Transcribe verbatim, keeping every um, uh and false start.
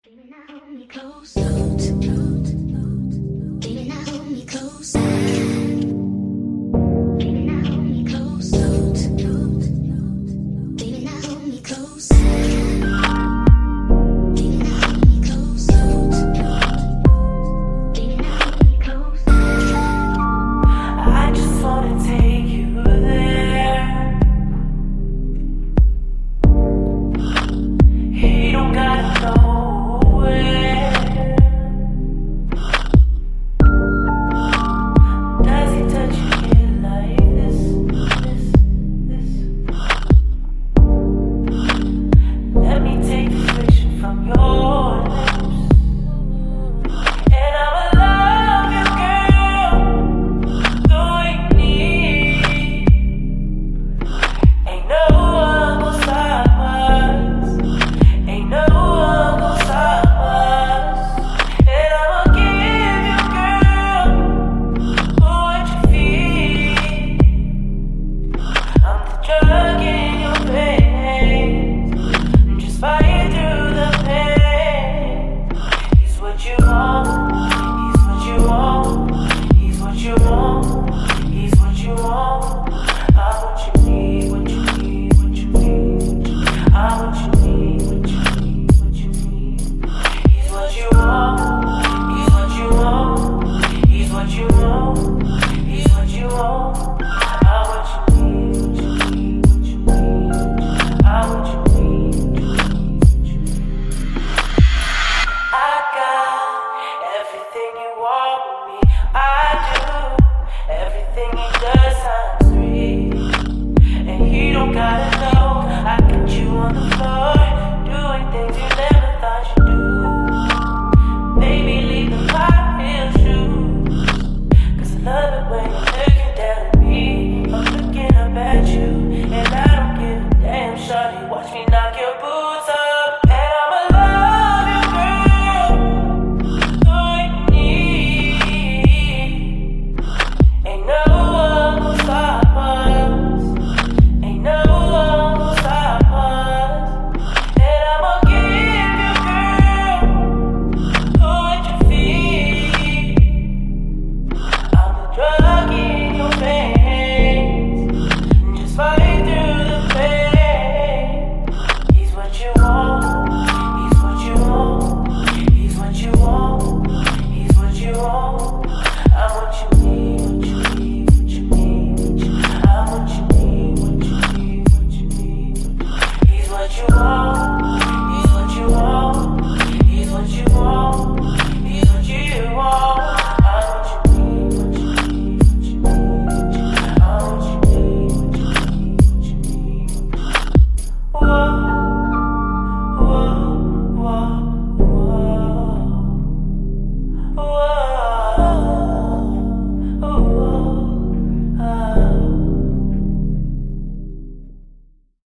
Baby, now hold me close. Baby, now hold me close. Baby, now hold me close. Baby, now hold me close. Baby, now hold me close. Baby, now hold me close. I just wanna take you there. He don't gotta know where. Does he touch you here like this, this, this? Let me take the friction from your lips, and I'ma love you, girl, the way you need. Ain't no one gonna stop us. Ain't no one gonna stop us. And I'ma give you, girl, what you feel. I'm the drug in your veins. Just fight through the pain. He's what you want. He's what you want. He's what you want. He's what you want. I'm what you need. What you need. What you need. I'm what you need. What you need. What you need. He's what you want. He's what you want. He's what you want. He's what you want. I'm what you need. What you need. What you need. I'm what you need. What you need. What you need. I got everything you want with me. I do everything he does times three, and he don't gotta